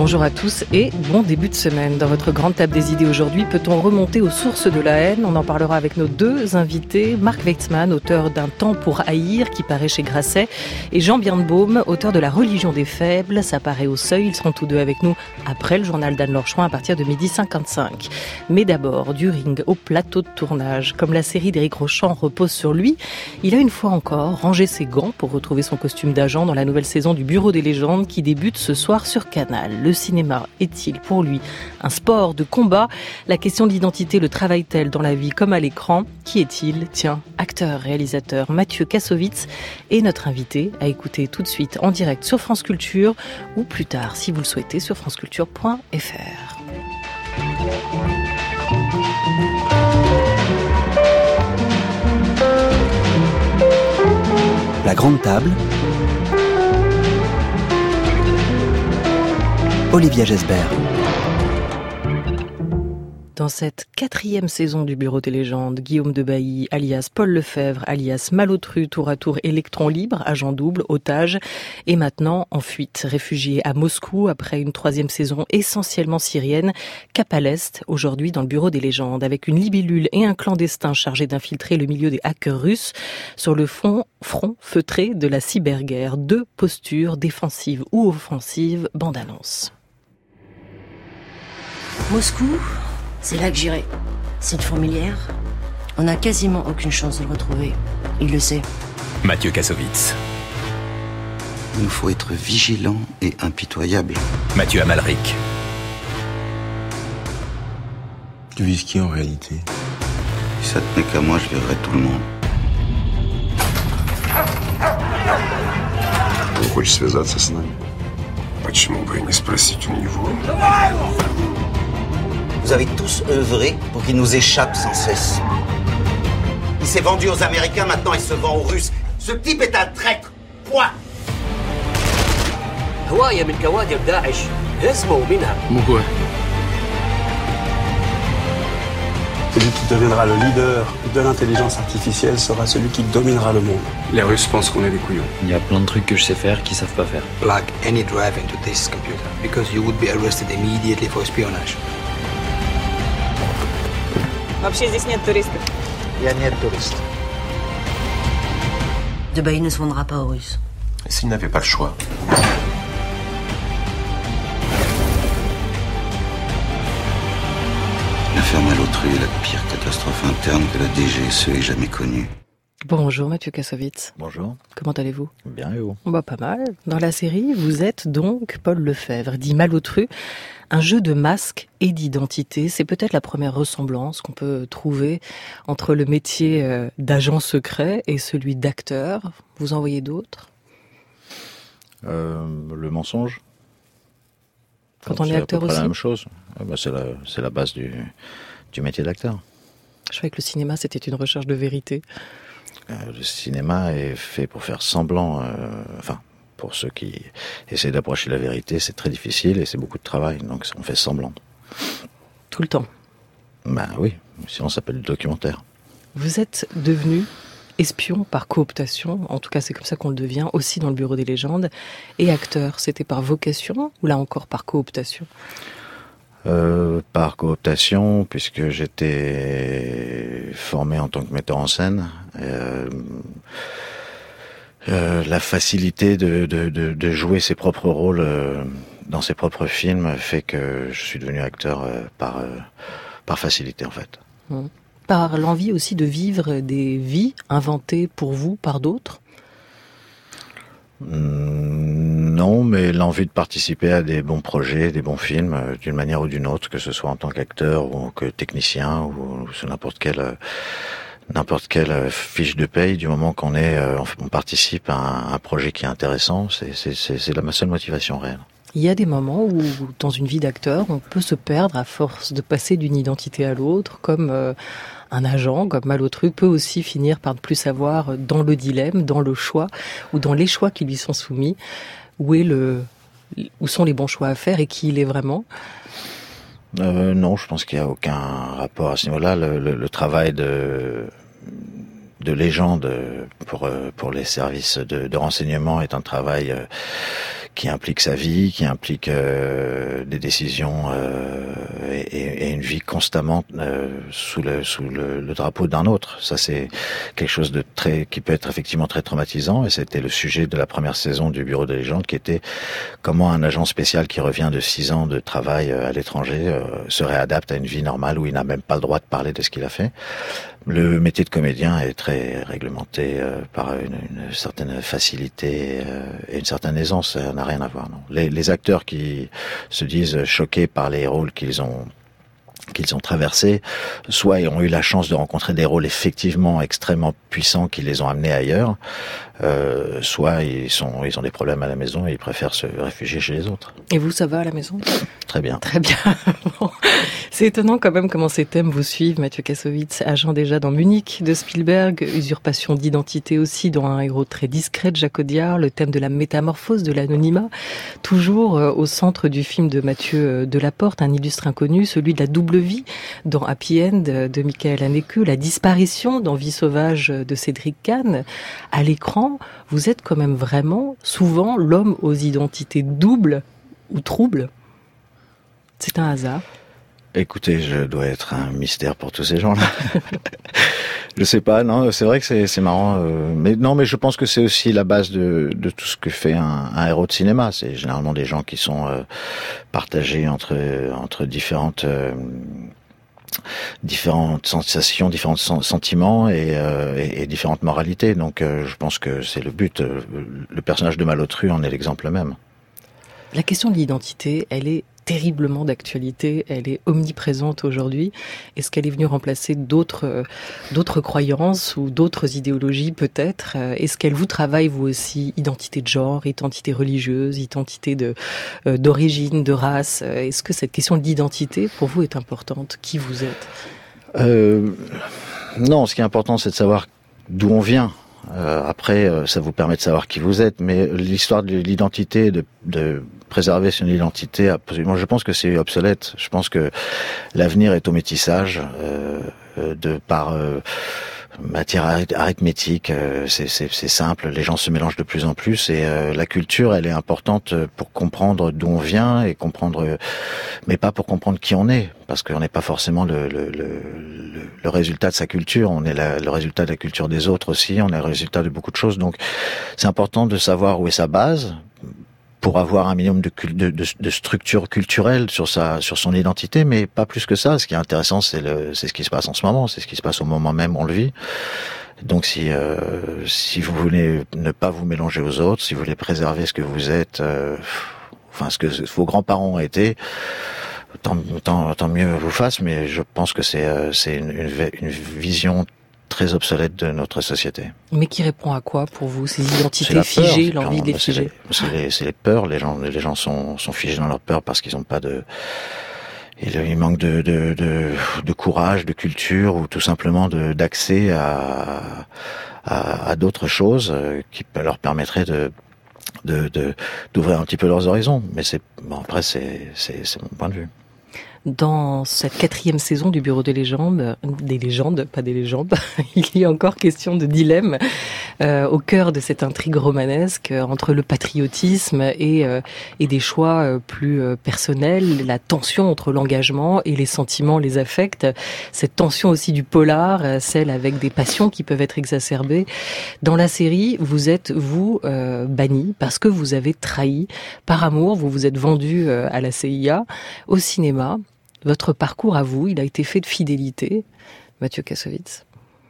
Bonjour à tous et bon début de semaine. Dans votre grande table des idées aujourd'hui, peut-on remonter aux sources de la haine ? On en parlera avec nos deux invités, Marc Weitzman, auteur d'Un temps pour haïr, qui paraît chez Grasset, et Jean Birnbaum, auteur de La religion des faibles, ça paraît au Seuil. Ils seront tous deux avec nous après le journal d'Anne-Laure Chouin à partir de 12h55. Mais d'abord, du ring au plateau de tournage. Comme la série d'Éric Rochant repose sur lui, il a une fois encore rangé ses gants pour retrouver son costume d'agent dans la nouvelle saison du Bureau des légendes qui débute ce soir sur Canal. Le cinéma est-il pour lui un sport de combat ? La question de l'identité le travaille-t-elle dans la vie comme à l'écran ? Qui est-il ? Tiens, acteur, réalisateur Mathieu Kassovitz est notre invité à écouter tout de suite en direct sur France Culture ou plus tard, si vous le souhaitez, sur franceculture.fr. La grande table. Olivia Gesbert. Dans cette 4e saison du Bureau des légendes, Guillaume de Bailly, alias Paul Lefebvre, alias Malotru, tour à tour électron libre, agent double, otage, et maintenant en fuite, réfugié à Moscou après une 3e saison essentiellement syrienne, cap à l'Est, aujourd'hui dans le Bureau des légendes, avec une libellule et un clandestin chargé d'infiltrer le milieu des hackers russes sur le front feutré de la cyberguerre. 2 postures, défensives ou offensives, bande-annonce. Moscou, c'est là que j'irai. C'est une fourmilière. On n'a quasiment aucune chance de le retrouver. Il le sait. Mathieu Kassovitz. Il nous faut être vigilants et impitoyables. Mathieu Amalric. Tu vises qui en réalité ? Si ça tenait qu'à moi, je verrais tout le monde. Он хочет связаться с нами. Почему бы и не спросить у него? Vous avez tous œuvré pour qu'il nous échappe sans cesse. Il s'est vendu aux Américains, maintenant il se vend aux Russes. Ce type est un traître. Point. هواية من كوادر داعش اسمه منها. Pourquoi ? Celui qui deviendra le leader de l'intelligence artificielle sera celui qui dominera le monde. Les Russes pensent qu'on est des couillons. Il y a plein de trucs que je sais faire qu'ils savent pas faire. Plug any drive into this computer because you would be arrested immediately for espionage. Вообще здесь нет туристов. Я нет туристов. De Bailly ne se vendra pas aux Russes. Et s'il n'avait pas le choix? L'affaire Malotru est la pire catastrophe interne que la DGSE ait jamais connue. Bonjour Mathieu Kassovitz. Bonjour. Comment allez-vous ? Bien et vous ? Pas mal. Dans la série, vous êtes donc Paul Lefebvre, dit Malotru. Un jeu de masques et d'identité, c'est peut-être la première ressemblance qu'on peut trouver entre le métier d'agent secret et celui d'acteur. Vous en voyez d'autres ? Le mensonge. Quand on est acteur aussi ? C'est la même chose. C'est la base du métier d'acteur. Je croyais que le cinéma, c'était une recherche de vérité. Le cinéma est fait pour faire semblant, pour ceux qui essaient d'approcher la vérité, c'est très difficile et c'est beaucoup de travail, donc on fait semblant. Tout le temps ? Oui, sinon ça s'appelle du documentaire. Vous êtes devenu espion par cooptation, en tout cas c'est comme ça qu'on le devient, aussi dans le Bureau des légendes, et acteur, c'était par vocation ou là encore par cooptation ? Par cooptation, puisque j'étais formé en tant que metteur en scène. La facilité de jouer ses propres rôles dans ses propres films fait que je suis devenu acteur par facilité en fait. Par l'envie aussi de vivre des vies inventées pour vous par d'autres ? Non, mais l'envie de participer à des bons projets, des bons films, d'une manière ou d'une autre, que ce soit en tant qu'acteur ou que technicien ou sur n'importe quelle fiche de paye, du moment qu'on participe à un projet qui est intéressant, c'est ma seule motivation réelle. Il y a des moments où, dans une vie d'acteur, on peut se perdre à force de passer d'une identité à l'autre, comme un agent, comme Malotru, peut aussi finir par ne plus savoir, dans le dilemme, dans le choix, ou dans les choix qui lui sont soumis, où sont les bons choix à faire et qui il est vraiment. Non, je pense qu'il n'y a aucun rapport à ce niveau-là. Le travail de légende pour les services de renseignement est un travail qui implique sa vie, qui implique des décisions et une vie constamment sous le drapeau d'un autre. Ça, c'est quelque chose de qui peut être effectivement très traumatisant, et c'était le sujet de la première saison du Bureau des légendes, qui était comment un agent spécial qui revient de 6 ans de travail à l'étranger se réadapte à une vie normale où il n'a même pas le droit de parler de ce qu'il a fait. Le métier de comédien est très réglementé par une certaine facilité et une certaine aisance. Ça n'a rien à voir, non. Les acteurs qui se disent choqués par les rôles qu'ils ont traversés, soit ils ont eu la chance de rencontrer des rôles effectivement extrêmement puissants qui les ont amenés ailleurs, soit ils ont des problèmes à la maison et ils préfèrent se réfugier chez les autres. Et vous, ça va à la maison ? Très bien. Très bien. Bon. C'est étonnant quand même comment ces thèmes vous suivent, Mathieu Kassovitz, agent déjà dans Munich de Spielberg, usurpation d'identité aussi dans Un héros très discret de Jacques Audiard, le thème de la métamorphose, de l'anonymat, toujours au centre du film de Mathieu Delaporte, Un illustre inconnu, celui de la double vie dans Happy End de Michael Haneke, la disparition dans Vie sauvage de Cédric Kahn. À l'écran, vous êtes quand même vraiment souvent l'homme aux identités doubles ou troubles. C'est un hasard. Écoutez, je dois être un mystère pour tous ces gens-là. Je sais pas, non, c'est vrai que c'est marrant, mais je pense que c'est aussi la base de tout ce que fait un héros de cinéma. C'est généralement des gens qui sont partagés entre différentes sensations, différents sentiments et différentes moralités. Donc, je pense que c'est le but. Le personnage de Malotru en est l'exemple même. La question de l'identité, elle est terriblement d'actualité, elle est omniprésente aujourd'hui. Est-ce qu'elle est venue remplacer d'autres croyances ou d'autres idéologies peut-être ? Est-ce qu'elle vous travaille vous aussi, identité de genre, identité religieuse, identité d'origine, de race ? Est-ce que cette question de l'identité pour vous est importante ? Qui vous êtes ? Non, ce qui est important, c'est de savoir d'où on vient. Après, ça vous permet de savoir qui vous êtes, mais l'histoire de l'identité, de préserver son identité, absolument, je pense que c'est obsolète. Je pense que l'avenir est au métissage, par matière arithmétique, c'est simple, les gens se mélangent de plus en plus, et la culture, elle est importante pour comprendre d'où on vient et mais pas pour comprendre qui on est, parce qu'on n'est pas forcément le résultat de sa culture, on est le résultat de la culture des autres aussi, on est le résultat de beaucoup de choses, donc c'est important de savoir où est sa base, pour avoir un minimum de structure culturelle sur son identité, mais pas plus que ça. Ce qui est intéressant, c'est ce qui se passe en ce moment, c'est ce qui se passe au moment même où on le vit. Donc si vous voulez ne pas vous mélanger aux autres, si vous voulez préserver ce que vous êtes, ce que vos grands-parents ont été, tant mieux vous fasse, mais je pense que c'est une vision très obsolète de notre société. Mais qui répond à quoi pour vous ? Ces identités figées, l'envie de les figer ? C'est les peurs. Les gens sont figés dans leurs peurs parce qu'ils n'ont pas il manque de courage, de culture, ou tout simplement d'accès à d'autres choses qui leur permettraient d'ouvrir un petit peu leurs horizons. Mais après c'est mon point de vue. Dans cette 4e saison du Bureau des légendes, pas des légendes, il y a encore question de dilemme au cœur de cette intrigue romanesque entre le patriotisme et des choix plus personnels, la tension entre l'engagement et les sentiments, les affects, cette tension aussi du polar, celle avec des passions qui peuvent être exacerbées. Dans la série, vous êtes, banni parce que vous avez trahi par amour, vous vous êtes vendu à la CIA, au cinéma. Votre parcours à vous, il a été fait de fidélité, Mathieu Kassovitz.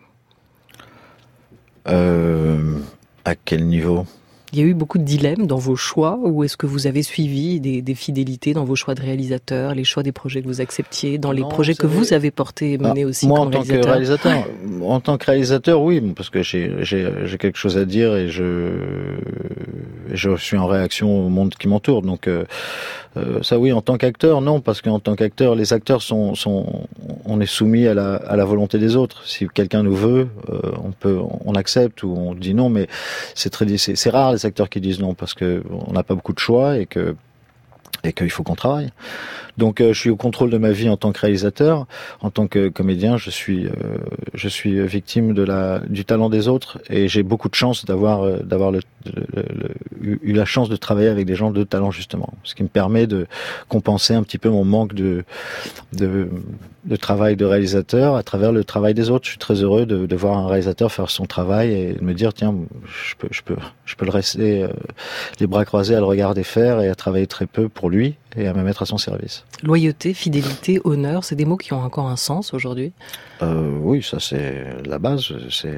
À quel niveau ? Il y a eu beaucoup de dilemmes dans vos choix, ou est-ce que vous avez suivi des fidélités dans vos choix de réalisateurs, les choix des projets que vous acceptiez, dans les projets que vous avez portés et menés aussi moi, comme réalisateur ? En tant que réalisateur, oui, parce que j'ai quelque chose à dire et je suis en réaction au monde qui m'entoure. Donc ça, oui. En tant qu'acteur, non, parce qu'en tant qu'acteur, les acteurs on est soumis à la volonté des autres. Si quelqu'un nous veut, on accepte ou on dit non, mais c'est rare les acteurs qui disent non, parce que on n'a pas beaucoup de choix et que et qu'il faut qu'on travaille. Donc je suis au contrôle de ma vie en tant que réalisateur, en tant que comédien, je suis victime du talent des autres, et j'ai beaucoup de chance d'avoir eu la chance de travailler avec des gens de talent, justement, ce qui me permet de compenser un petit peu mon manque de travail de réalisateur à travers le travail des autres. Je suis très heureux de voir un réalisateur faire son travail et de me dire tiens, je peux le rester les bras croisés à le regarder faire et à travailler très peu pour lui et à me mettre à son service. Loyauté, fidélité, honneur, c'est des mots qui ont encore un sens aujourd'hui ? Oui, ça c'est la base.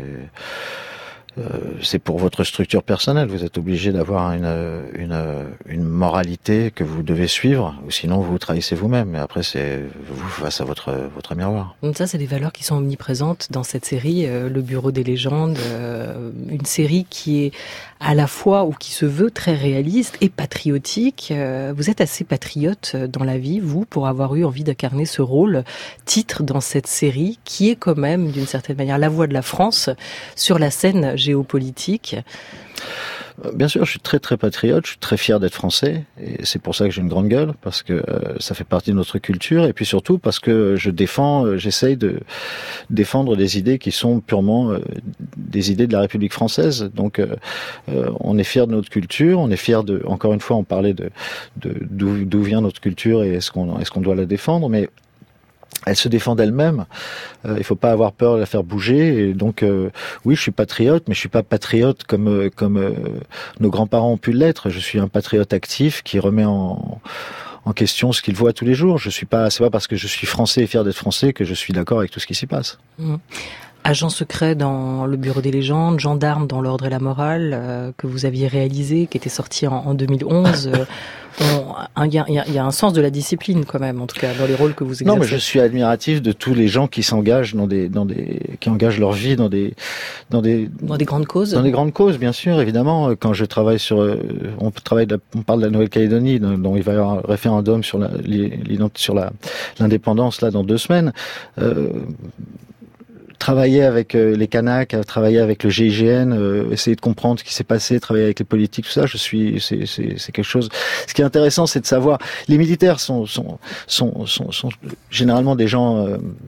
C'est pour votre structure personnelle. Vous êtes obligé d'avoir une moralité que vous devez suivre, ou sinon vous trahissez vous-même. Mais après, c'est vous face à votre miroir. Donc ça, c'est des valeurs qui sont omniprésentes dans cette série, Le Bureau des légendes, une série qui est à la fois, ou qui se veut très réaliste et patriotique. Vous êtes assez patriote dans la vie, vous, pour avoir eu envie d'incarner ce rôle titre dans cette série, qui est quand même, d'une certaine manière, la voix de la France sur la scène géopolitique. Bien sûr, je suis très très patriote, je suis très fier d'être français, et c'est pour ça que j'ai une grande gueule, parce que ça fait partie de notre culture, et puis surtout parce que j'essaye de défendre des idées qui sont purement des idées de la République française. Donc on est fier de notre culture, on est fier encore une fois, on parlait d'où vient notre culture et est-ce qu'on doit la défendre, mais elle se défend d'elle-même. Il faut pas avoir peur de la faire bouger. Et donc, oui, je suis patriote, mais je suis pas patriote comme nos grands-parents ont pu l'être. Je suis un patriote actif qui remet en question ce qu'il voit tous les jours. C'est pas parce que je suis français et fier d'être français que je suis d'accord avec tout ce qui s'y passe. Agent secret dans Le Bureau des légendes, gendarme dans L'Ordre et la morale, que vous aviez réalisé, qui était sorti en 2011. Il y a un sens de la discipline quand même, en tout cas dans les rôles que vous exercez. Non, mais je suis admiratif de tous les gens qui s'engagent qui engagent leur vie dans des grandes causes. Dans des grandes causes, bien sûr, évidemment. Quand je travaille on parle de la Nouvelle-Calédonie, dont il va y avoir un référendum sur l'indépendance là dans 2 semaines. Travailler avec les Kanaks, travailler avec le GIGN, essayer de comprendre ce qui s'est passé, travailler avec les politiques, tout ça, c'est quelque chose. Ce qui est intéressant, c'est de savoir. Les militaires sont généralement des gens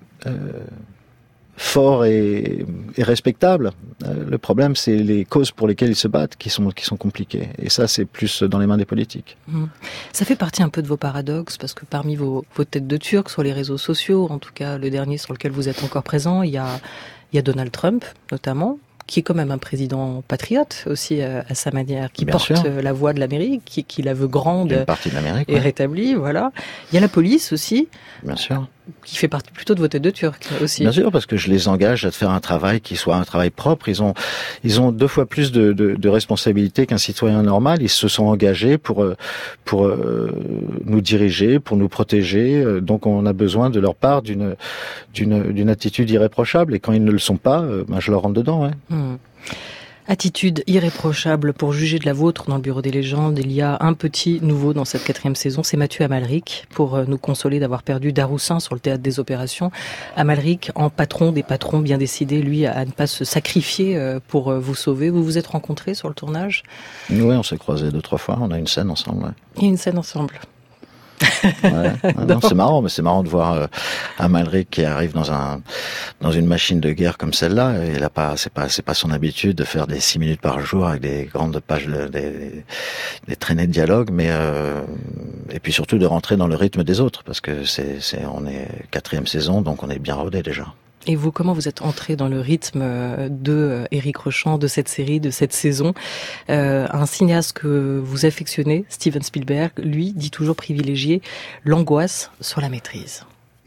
forts et respectables. Le problème, c'est les causes pour lesquelles ils se battent qui sont compliquées. Et ça, c'est plus dans les mains des politiques. Ça fait partie un peu de vos paradoxes, parce que parmi vos têtes de Turc sur les réseaux sociaux, en tout cas le dernier sur lequel vous êtes encore présent, il y a Donald Trump, notamment, qui est quand même un président patriote aussi à sa manière, qui Bien porte sûr. la voix de l'Amérique, qui la veut grande Une partie de l'Amérique, et rétablie, voilà. Il y a la police aussi, Bien sûr. qui fait partie plutôt de vos têtes de Turc aussi. Bien sûr, parce que je les engage à faire un travail qui soit un travail propre. Ils ont 2 fois plus de responsabilités qu'un citoyen normal. Ils se sont engagés pour nous diriger, pour nous protéger. Donc on a besoin de leur part d'une attitude irréprochable. Et quand ils ne le sont pas, je leur rentre dedans. Ouais. Attitude irréprochable pour juger de la vôtre dans Le Bureau des légendes. Il y a un petit nouveau dans cette 4e saison, c'est Mathieu Amalric, pour nous consoler d'avoir perdu Daroussin sur le théâtre des opérations. Amalric, en patron des patrons, bien décidé, lui, à ne pas se sacrifier pour vous sauver. Vous vous êtes rencontrés sur le tournage ? Oui, on s'est croisés 2-3 fois, on a une scène ensemble. Ouais. Il y a une scène ensemble. Non, c'est marrant, mais c'est marrant de voir Amalric qui arrive dans une machine de guerre comme celle-là. Il a pas, c'est pas son habitude de faire des 6 minutes par jour avec des grandes pages, des traînées de dialogue, mais et puis surtout de rentrer dans le rythme des autres, parce que on est 4e saison, donc on est bien rodé déjà. Et vous, comment vous êtes entré dans le rythme de Éric Rochant, de cette série, de cette saison ? Un cinéaste que vous affectionnez, Steven Spielberg, lui, dit toujours privilégier l'angoisse sur la maîtrise.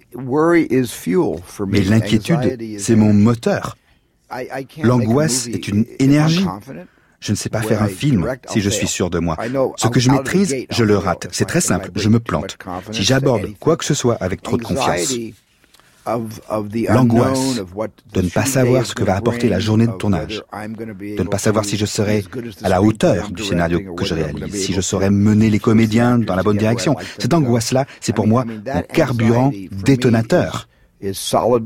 Mais l'inquiétude, c'est mon moteur. L'angoisse est une énergie. Je ne sais pas faire un film si je suis sûr de moi. Ce que je maîtrise, je le rate. C'est très simple, je me plante. Si j'aborde quoi que ce soit avec trop de confiance, l'angoisse de ne pas savoir ce que va apporter la journée de tournage, de ne pas savoir si je serai à la hauteur du scénario que je réalise, si je saurai mener les comédiens dans la bonne direction. Cette angoisse-là, c'est pour moi mon carburant détonateur. Je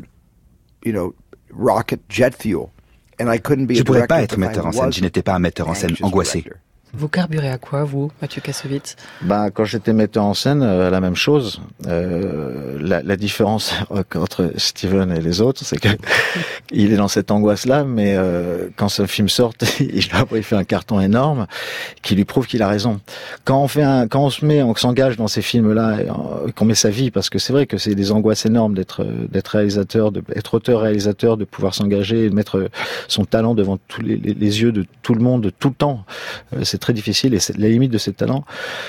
ne pourrais pas être metteur en scène si je n'étais pas un metteur en scène angoissé. Vous carburez à quoi, vous, Mathieu Kassovitz ? Quand j'étais metteur en scène, la même chose. La différence entre Steven et les autres, c'est que il est dans cette angoisse-là, mais quand ce film sort, il fait un carton énorme qui lui prouve qu'il a raison. Quand on s'engage dans ces films-là, et qu'on met sa vie, parce que c'est vrai que c'est des angoisses énormes d'être réalisateur, d'être auteur-réalisateur, de pouvoir s'engager et de mettre son talent devant tous les yeux de tout le monde, tout le temps. C'est très difficile et c'est la limite de ces talents.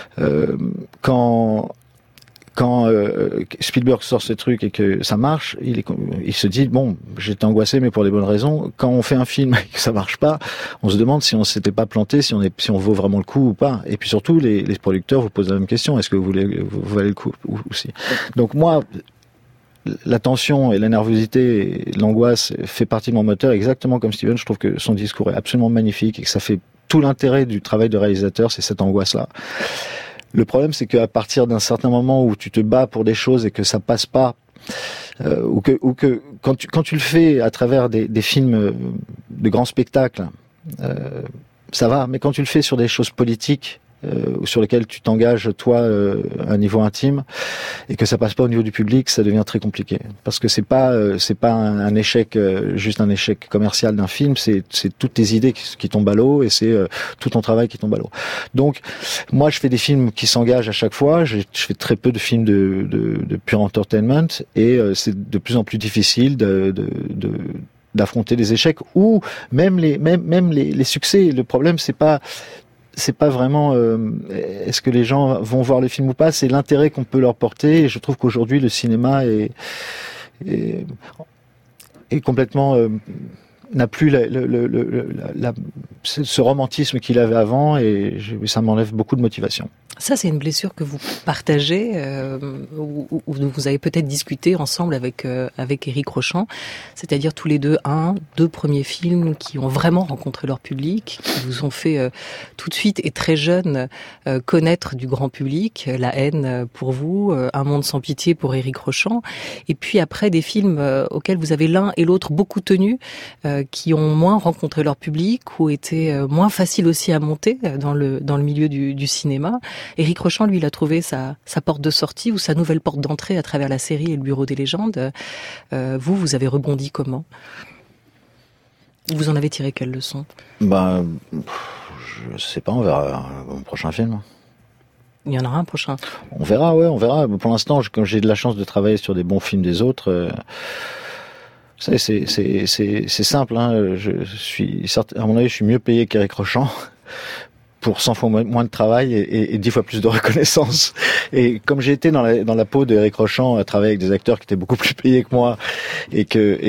Quand Spielberg sort ce truc et que ça marche, il se dit bon, j'étais angoissé mais pour les bonnes raisons. Quand on fait un film et que ça marche pas, on se demande si on s'était pas planté, si on vaut vraiment le coup ou pas. Et puis surtout, les producteurs vous posent la même question, est-ce que vous valez le coup aussi. Donc moi, la tension et la nervosité et l'angoisse fait partie de mon moteur, exactement comme Steven. Je trouve que son discours est absolument magnifique et que ça fait tout l'intérêt du travail de réalisateur, c'est cette angoisse-là. Le problème, c'est qu'à partir d'un certain moment où tu te bats pour des choses et que ça passe pas, ou que quand tu le fais à travers des films de grands spectacles, ça va. Mais quand tu le fais sur des choses politiques, sur lesquelles tu t'engages toi à un niveau intime et que ça passe pas au niveau du public, ça devient très compliqué parce que c'est pas un échec, juste un échec commercial d'un film, c'est toutes tes idées qui tombent à l'eau et c'est tout ton travail qui tombe à l'eau. Donc moi je fais des films qui s'engagent à chaque fois, je fais très peu de films de pure entertainment et c'est de plus en plus difficile d'affronter les échecs ou même les succès. Le problème c'est pas vraiment est-ce que les gens vont voir le film ou pas, c'est l'intérêt qu'on peut leur porter et je trouve qu'aujourd'hui le cinéma est complètement n'a plus ce romantisme qu'il avait avant et ça m'enlève beaucoup de motivation. Ça, c'est une blessure que vous partagez, ou vous avez peut-être discuté ensemble avec Éric Rochant, c'est-à-dire tous les deux premiers films qui ont vraiment rencontré leur public, qui vous ont fait tout de suite et très jeune connaître du grand public, La haine pour vous, Un monde sans pitié pour Éric Rochant, et puis après des films auxquels vous avez l'un et l'autre beaucoup tenu, qui ont moins rencontré leur public ou été moins faciles aussi à monter dans le milieu du cinéma. Éric Rochant, lui, il a trouvé sa porte de sortie ou sa nouvelle porte d'entrée à travers la série et le Bureau des légendes. Vous avez rebondi comment ? Vous en avez tiré quelle leçon ? Je sais pas, on verra mon prochain film. Il y en aura un prochain. On verra. Pour l'instant, comme j'ai de la chance de travailler sur des bons films des autres, c'est simple. À mon avis, je suis mieux payé qu'Éric Rochant pour 100 fois moins de travail et 10 fois plus de reconnaissance. Et comme j'ai été dans la peau d'Éric Rochant à travailler avec des acteurs qui étaient beaucoup plus payés que moi et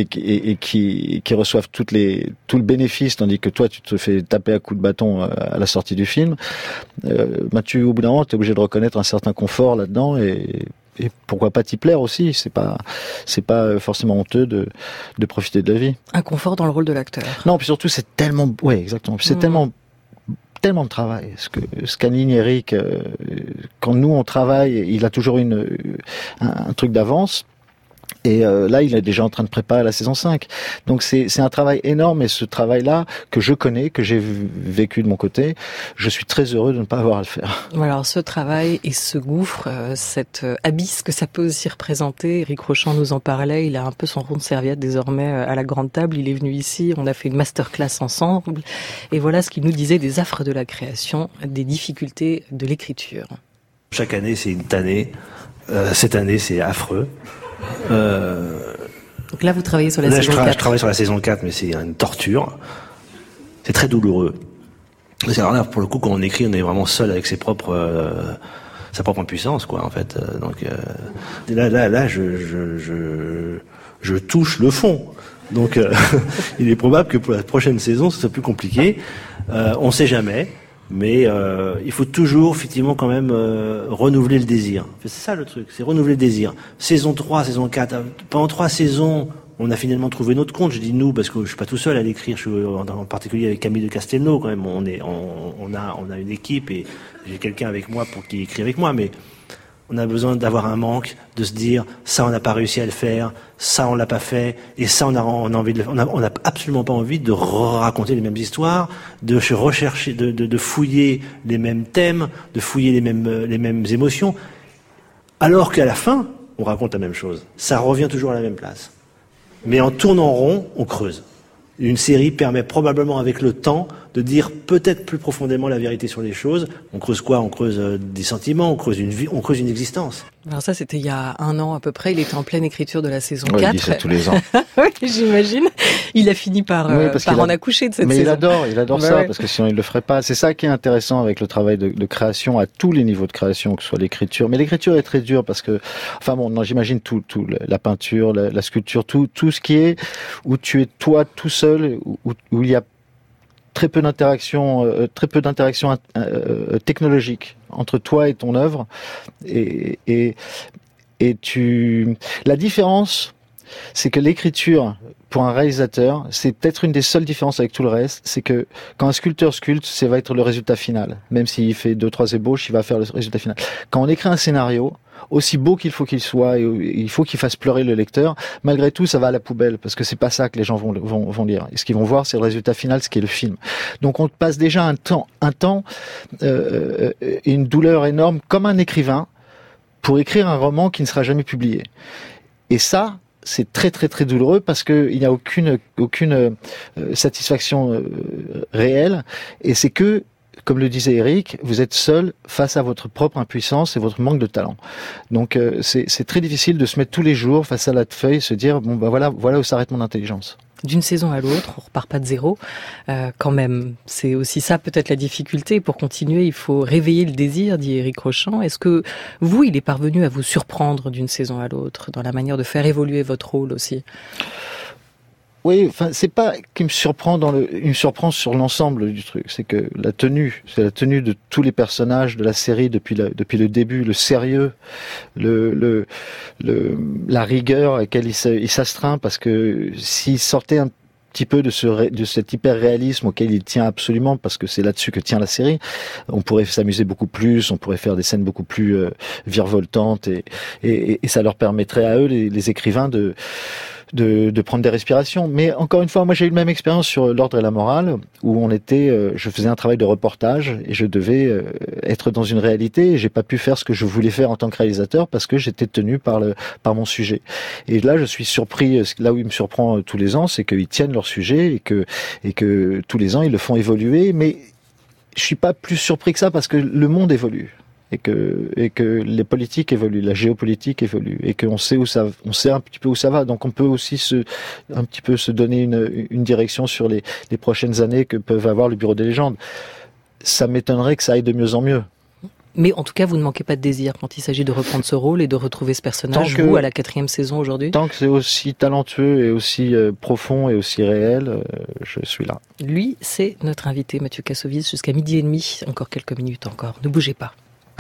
qui reçoivent tout le bénéfice, tandis que toi tu te fais taper à coups de bâton à la sortie du film, Mathieu, au bout d'un moment, t'es obligé de reconnaître un certain confort là-dedans et pourquoi pas t'y plaire aussi, c'est pas forcément honteux de profiter de la vie. Un confort dans le rôle de l'acteur. Non, puis surtout c'est tellement exactement, c'est tellement de travail. Ce qu'aligne Eric, quand nous on travaille, il a toujours un truc d'avance. Et là, il est déjà en train de préparer la saison 5. Donc c'est un travail énorme et ce travail-là que je connais, que j'ai vécu de mon côté, je suis très heureux de ne pas avoir à le faire. Alors ce travail et ce gouffre, cet abysse que ça peut aussi représenter, Éric Rochant nous en parlait, il a un peu son rond de serviette désormais à la grande table, il est venu ici, on a fait une masterclass ensemble et voilà ce qu'il nous disait des affres de la création, des difficultés de l'écriture. Chaque année c'est une tannée, cette année c'est affreux. Donc là, vous travaillez sur la saison 4. Je travaille sur la saison 4, mais c'est une torture. C'est très douloureux. Alors là, pour le coup, quand on écrit, on est vraiment seul avec sa propre impuissance, quoi, en fait. Donc là, je touche le fond. Donc, il est probable que pour la prochaine saison, ce soit plus compliqué. On sait jamais. Mais il faut toujours, effectivement, quand même renouveler le désir. C'est ça le truc, c'est renouveler le désir. Saison 3, saison 4, pendant 3 saisons, on a finalement trouvé notre compte. Je dis nous parce que je suis pas tout seul à l'écrire. Je suis en particulier avec Camille de Castelnau quand même. On a une équipe et j'ai quelqu'un avec moi pour qui écrit avec moi. Mais on a besoin d'avoir un manque, de se dire ça on n'a pas réussi à le faire, ça on l'a pas fait, et ça on a envie de le faire. On n'a absolument pas envie de raconter les mêmes histoires, de rechercher, de fouiller les mêmes thèmes, de fouiller les mêmes émotions, alors qu'à la fin on raconte la même chose. Ça revient toujours à la même place. Mais en tournant rond, on creuse. Une série permet probablement avec le temps de dire peut-être plus profondément la vérité sur les choses. On creuse quoi ? On creuse des sentiments, on creuse une vie, on creuse une existence. Alors ça, c'était il y a 1 an à peu près. Il était en pleine écriture de la saison 4. Il dit ça tous les ans. Oui, j'imagine. Il a fini par en accoucher de cette saison. Mais il adore ça, parce que sinon il le ferait pas. C'est ça qui est intéressant avec le travail de création à tous les niveaux de création, que ce soit l'écriture. Mais l'écriture est très dure parce que, j'imagine tout, la peinture, la sculpture, tout ce qui est où tu es toi tout seul, où il y a très peu d'interaction technologique entre toi et ton œuvre, la différence, c'est que l'écriture pour un réalisateur, c'est peut-être une des seules différences avec tout le reste, c'est que quand un sculpteur sculpte, ça va être le résultat final. Même s'il fait 2-3 ébauches, il va faire le résultat final. Quand on écrit un scénario, aussi beau qu'il soit, et il faut qu'il fasse pleurer le lecteur, malgré tout, ça va à la poubelle, parce que c'est pas ça que les gens vont lire. Et ce qu'ils vont voir, c'est le résultat final, ce qui est le film. Donc on passe déjà un temps et une douleur énorme, comme un écrivain, pour écrire un roman qui ne sera jamais publié. Et ça, c'est très très très douloureux parce que il n'y a aucune satisfaction réelle, et c'est que, comme le disait Eric, vous êtes seul face à votre propre impuissance et votre manque de talent. Donc c'est très difficile de se mettre tous les jours face à la feuille et se dire voilà où s'arrête mon intelligence. D'une saison à l'autre, on repart pas de zéro. Quand même, c'est aussi ça peut-être la difficulté. Pour continuer, il faut réveiller le désir, dit Éric Rochant. Est-ce que vous, il est parvenu à vous surprendre d'une saison à l'autre, dans la manière de faire évoluer votre rôle aussi ? Oui, c'est pas qu'il me surprend il me surprend sur l'ensemble du truc. C'est que c'est la tenue de tous les personnages de la série depuis le début, le sérieux, la rigueur à laquelle il s'astreint, parce que s'il sortait un petit peu de cet hyper-réalisme auquel il tient absolument, parce que c'est là-dessus que tient la série, on pourrait s'amuser beaucoup plus, on pourrait faire des scènes beaucoup plus virevoltantes, et ça leur permettrait à eux, les écrivains, de prendre des respirations. Mais encore une fois, moi j'ai eu la même expérience sur L'Ordre et la Morale, où je faisais un travail de reportage et je devais être dans une réalité, et j'ai pas pu faire ce que je voulais faire en tant que réalisateur parce que j'étais tenu par mon sujet. Et là, je suis surpris. Là où il me surprend tous les ans, c'est qu'ils tiennent leur sujet et que tous les ans ils le font évoluer. Mais je suis pas plus surpris que ça parce que le monde évolue. Et que les politiques évoluent, la géopolitique évolue, et qu'on sait un petit peu où ça va. Donc on peut aussi un petit peu se donner une direction sur les prochaines années que peuvent avoir le Bureau des légendes. Ça m'étonnerait que ça aille de mieux en mieux. Mais en tout cas, vous ne manquez pas de désir quand il s'agit de reprendre ce rôle et de retrouver ce personnage, vous, à la 4e saison aujourd'hui. Tant que c'est aussi talentueux et aussi profond et aussi réel, je suis là. Lui, c'est notre invité, Mathieu Kassovitz, jusqu'à 12h30, encore quelques minutes encore. Ne bougez pas.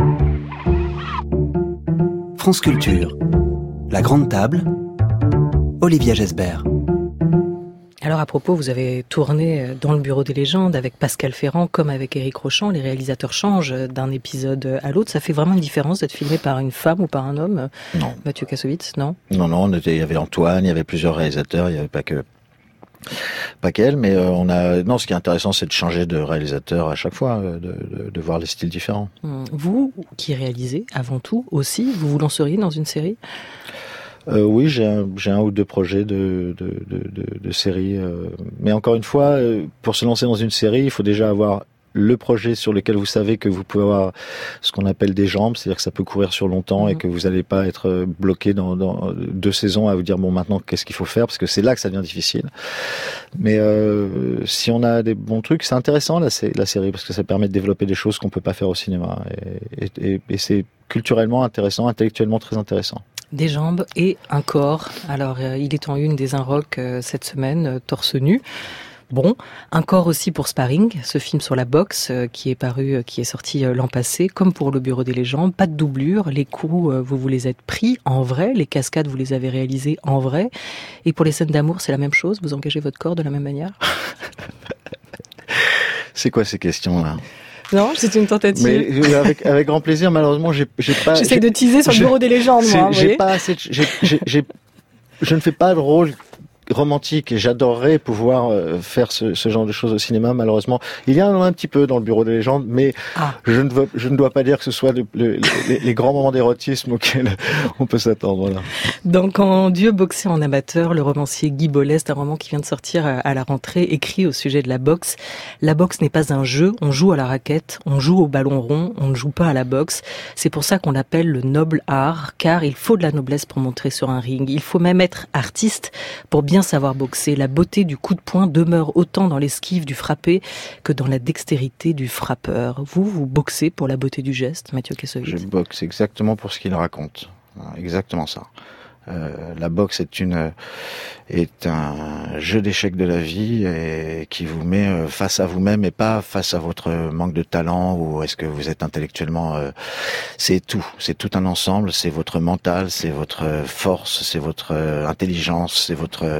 France Culture, la grande table, Olivia Gesbert. Alors à propos, vous avez tourné dans le Bureau des légendes avec Pascal Ferrand comme avec Éric Rochant. Les réalisateurs changent d'un épisode à l'autre. Ça fait vraiment une différence d'être filmé par une femme ou par un homme ? Non. Mathieu Kassovitz, non ? Non, il y avait Antoine, il y avait plusieurs réalisateurs, il n'y avait pas qu'elle, mais ce qui est intéressant, c'est de changer de réalisateur à chaque fois, de voir les styles différents. Vous, qui réalisez avant tout aussi, vous lanceriez dans une série ? Oui, j'ai un ou deux projets de série, mais encore une fois, pour se lancer dans une série, il faut déjà avoir le projet sur lequel vous savez que vous pouvez avoir ce qu'on appelle des jambes, c'est-à-dire que ça peut courir sur longtemps et que vous n'allez pas être bloqué dans 2 saisons à vous dire maintenant qu'est-ce qu'il faut faire, parce que c'est là que ça devient difficile. Mais si on a des bons trucs, c'est intéressant la série, parce que ça permet de développer des choses qu'on peut pas faire au cinéma, et c'est culturellement intéressant, intellectuellement très intéressant. Des jambes et un corps. Alors il est en une des Un Rock cette semaine, torse nu. Bon, un corps aussi pour Sparring, ce film sur la boxe qui est sorti l'an passé, comme pour le Bureau des légendes. Pas de doublure, les coups, vous les êtes pris en vrai, les cascades, vous les avez réalisées en vrai. Et pour les scènes d'amour, c'est la même chose, vous engagez votre corps de la même manière ? C'est quoi ces questions-là ? Non, c'est une tentative. Mais avec grand plaisir. Malheureusement, j'ai pas. J'essaie de teaser sur le bureau des légendes, moi. J'ai pas assez. Je ne fais pas le rôle romantique et j'adorerais pouvoir faire ce genre de choses au cinéma. Malheureusement, il y en a un petit peu dans le bureau des légendes, mais je ne dois pas dire que ce soit les grands moments d'érotisme auxquels on peut s'attendre. Voilà. Dans Quand Dieu boxait en amateur, le romancier Guy Bollest, un roman qui vient de sortir à la rentrée, écrit au sujet de la boxe. La boxe n'est pas un jeu, on joue à la raquette, on joue au ballon rond, on ne joue pas à la boxe. C'est pour ça qu'on l'appelle le noble art, car il faut de la noblesse pour montrer sur un ring. Il faut même être artiste pour bien savoir boxer. La beauté du coup de poing demeure autant dans l'esquive du frappé que dans la dextérité du frappeur. Vous boxez pour la beauté du geste, Mathieu Kassovitz? Je boxe exactement pour ce qu'il raconte. Exactement ça. La boxe est un jeu d'échecs de la vie et qui vous met face à vous-même et pas face à votre manque de talent ou est-ce que vous êtes intellectuellement. C'est tout un ensemble. C'est votre mental, c'est votre force, c'est votre intelligence, c'est votre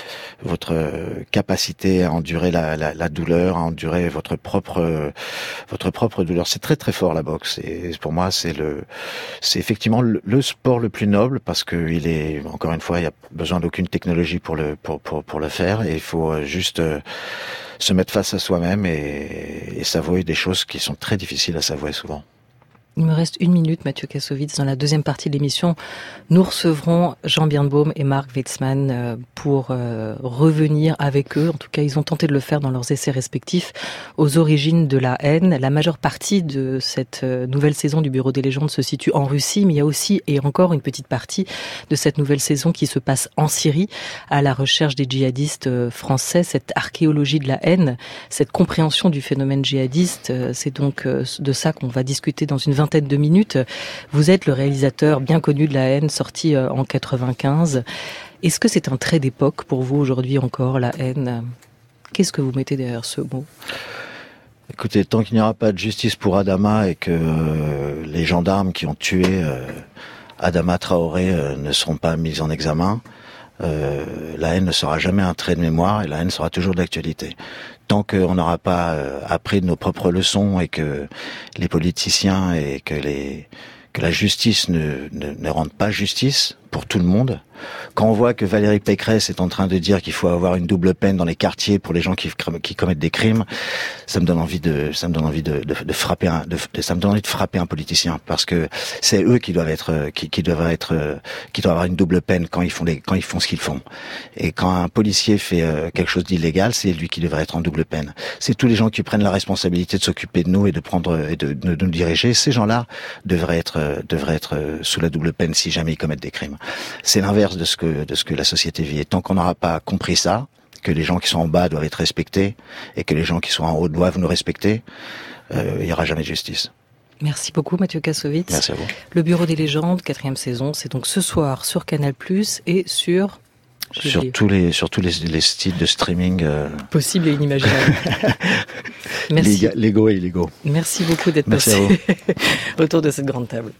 capacité à endurer la douleur, à endurer votre propre douleur. C'est très très fort la boxe et pour moi c'est effectivement le sport le plus noble parce que encore une fois, il y a besoin d'aucune technologie pour le faire et il faut juste se mettre face à soi-même et s'avouer des choses qui sont très difficiles à s'avouer souvent. Il me reste 1 minute, Mathieu Kassovitz. Dans la deuxième partie de l'émission, nous recevrons Jean Birnbaum et Mark Weitzman pour revenir avec eux. En tout cas, ils ont tenté de le faire dans leurs essais respectifs aux origines de la haine. La majeure partie de cette nouvelle saison du Bureau des légendes se situe en Russie, mais il y a aussi et encore une petite partie de cette nouvelle saison qui se passe en Syrie, à la recherche des djihadistes français. Cette archéologie de la haine, cette compréhension du phénomène djihadiste, c'est donc de ça qu'on va discuter dans une vingtaine de minutes. Vous êtes le réalisateur bien connu de La haine, sorti en 95. Est-ce que c'est un trait d'époque pour vous aujourd'hui encore, la haine? Qu'est-ce que vous mettez derrière ce mot? Écoutez, tant qu'il n'y aura pas de justice pour Adama et que les gendarmes qui ont tué Adama Traoré ne seront pas mis en examen, la haine ne sera jamais un trait de mémoire et la haine sera toujours d'actualité. Tant qu'on n'aura pas appris de nos propres leçons et que les politiciens et que la justice ne rendent pas justice pour tout le monde. Quand on voit que Valérie Pécresse est en train de dire qu'il faut avoir une double peine dans les quartiers pour les gens qui commettent des crimes, ça me donne envie de frapper un politicien parce que c'est eux qui doivent avoir une double peine quand ils font ce qu'ils font. Et quand un policier fait quelque chose d'illégal, c'est lui qui devrait être en double peine. C'est tous les gens qui prennent la responsabilité de s'occuper de nous et de nous diriger. Ces gens-là devraient être sous la double peine si jamais ils commettent des crimes. C'est l'inverse de ce que la société vit. Et tant qu'on n'aura pas compris ça, que les gens qui sont en bas doivent être respectés et que les gens qui sont en haut doivent nous respecter, il n'y aura jamais de justice. Merci beaucoup Mathieu Kassovitz. Merci à vous. Le Bureau des légendes, 4e saison, c'est donc ce soir sur Canal+ et sur tous les sites de streaming possibles et inimaginables. Merci. Légaux et illégaux. Merci beaucoup d'être passé autour de cette grande table.